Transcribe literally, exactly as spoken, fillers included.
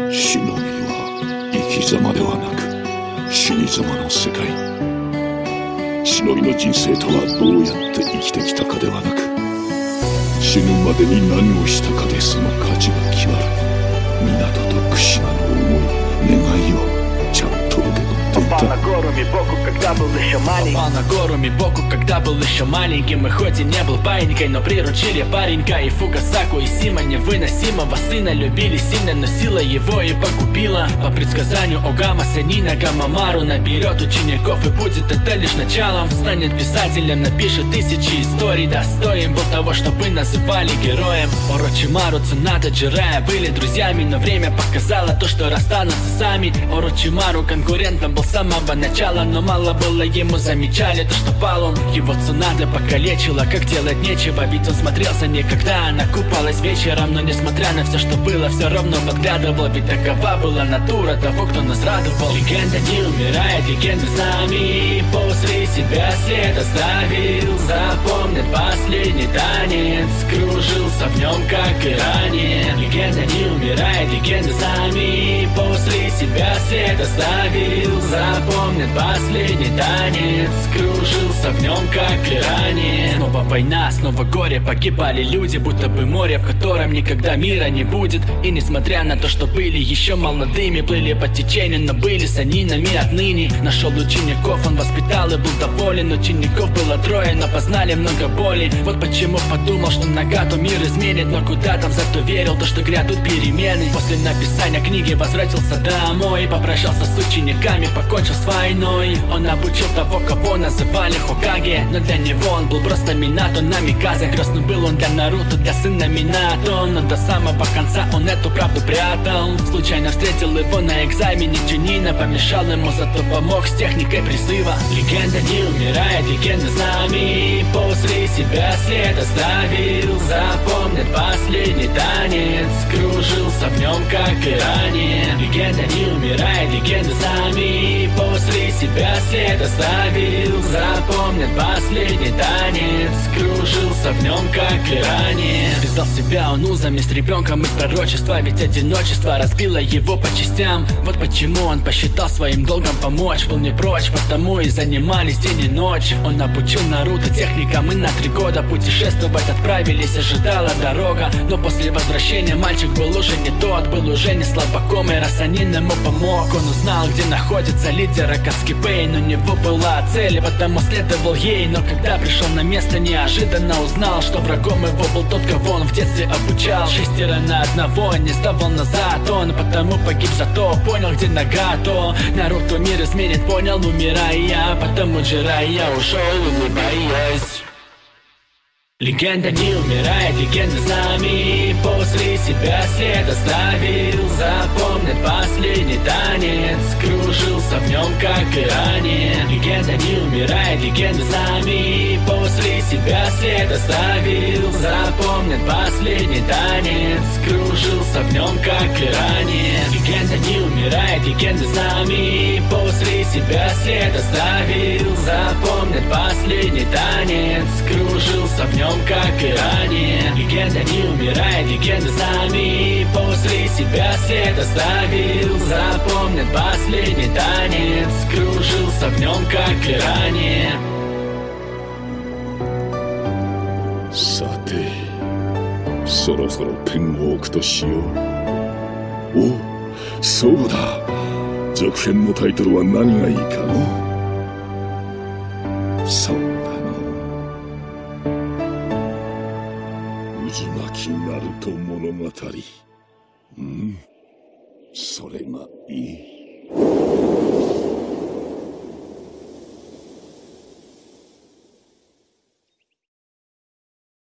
死の身は生き様ではなく死に様の世界。死の身の人生とはどうやって生きてきたかではなく、死ぬまでに何をしたかでその価値が決まる。港と串間の思い、願いをちゃんと受け取っていた。 Попал на гору Мибоку, когда был еще маленький. Попал на гору Мибоку, когда был еще маленьким. И хоть и не был паинькой, но приручили паренька. И Фукасаку, и Сима невыносимого сына любили сильно, но сила его и погубила. По предсказанию Огама Сенина Гамамару наберет учеников, и будет это лишь началом. Станет писателем, напишет тысячи историй, достоин был того, чтобы называли героем. Орочимару, Цуната, Джирая были друзьями, но время показало то, что расстанутся сами. Орочимару конкурентом был с самого начала, но мало было ему, замечали то, что пал он. Его Цунада покалечила, как делать нечего, ведь он смотрелся не когда она купалась вечером. Но несмотря на все, что было, все равно подглядывал, ведь такова была натура того, кто нас радовал. Легенда не умирает, легенда с нами, после себя след оставил. Запомнит последний танец, кружился в нем, как и ранее. Легенда не умирает, легенда с нами, после себя след оставил. Запомнит последний танец, кружился в нем, как и ранее. Снова война, снова горе, погибали люди, будто бы море, в котором никогда мира не будет. И несмотря на то, что были еще молодыми, плыли по течению, но были санинами отныне. Нашел учеников, он воспитал и был доволен. Учеников было трое, но познали много боли. Вот почему подумал, что Нагато мир изменит, но куда там, зато верил, то, что грядут перемены. После написания книги возвратился домой, попрощался с учениками, покончил с войной. Он обучил того, кого называли Хокаге, но для него он был просто Минато Намиказе. Крестным был он для Наруто, для сына Минато, но до самого конца он эту правду прятал. Случайно встретил его на экзамене Джунина, помешал ему, зато помог с техникой призыва. Легенда не умирает, легенда с нами, после себя след оставил. Запомнит последний танец, кружился в нем, как и ранее. Легенда не умирает, легенда с нами, после себя след оставил. Запомнит последний танец, кружился в нем, как и ранее. Связал себя он узами с ребенком из пророчества, ведь одиночество разбило его по частям. Вот почему он посчитал своим долгом помочь, был не прочь, потому и занимались день и ночь. Он обучил Наруто техникам, и на три года путешествовать отправились, ожидала дорога. Но после возвращения мальчик был уже не тот, был уже не слабаком, и Расанин ему помог. Он узнал, где находится лидер Акацуки Пейн, у него была цель, потому следовал ей. Но когда пришел на место, неожиданно узнал, что врагом его был тот, кого он в детстве обучал. Шестеро на одного, не сдавал назад он, потому погиб, зато понял, где Нагато. Наруто мир изменит, понял, умирая, потому Джирая ушел, улыбаясь. Легенда не умирает, легенда с нами, после себя след оставил. Запомнит последний танец, кружился в нем, как и ранее. Легенда не умирает, легенда с нами, после себя след оставил. Запомнит последний танец, кружился в нем, как и ранее. Легенда не умирает, легенда с нами, после себя след оставил. Запомнит последний танец, кружился в нем, как и ранее. Легенда не умирает, легенда с нами, после себя след оставил. Запомнит последний танец, кружился в нем, как и ранее. さて、そろそろペンを置くとしよう。お、そうだ。続編のタイトルは何がいいかの？そうだの。渦巻きナルト物語。うん、それがいい。